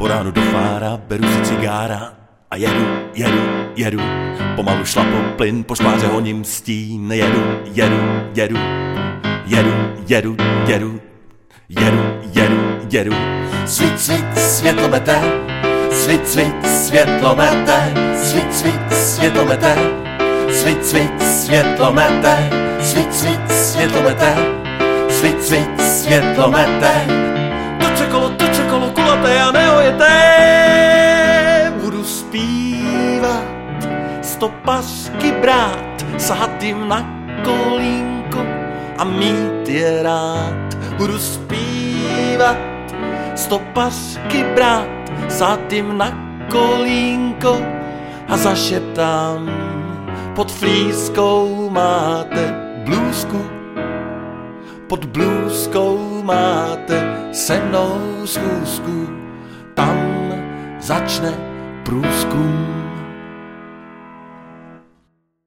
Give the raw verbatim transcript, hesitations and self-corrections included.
Po ránu do fára beru si cigára a jedu, jedu, jedu. Pomalu šlapu plyn, po škváře honím stín. Jedu, jedu, jedu, jedu, jedu, jedu, jedu, jedu, jedu. Svít, svít, světlomete, svít, svít, světlomete, svít, svít, světlomete, svít, svít, světlomete, svít, svít, světlomete, svít, svít, světlomete. Toče kolo, toče kolo, kulaté a neojeté. Budu zpívat, stopařky brát, sahat jim na kolínko a mít je rád. Budu zpívat, stopařky brát, sahat jim na kolínko a zašeptám, pod flískou máte blůzku, pod blůzkou máte se mnou schůzku, tam začne průzkum.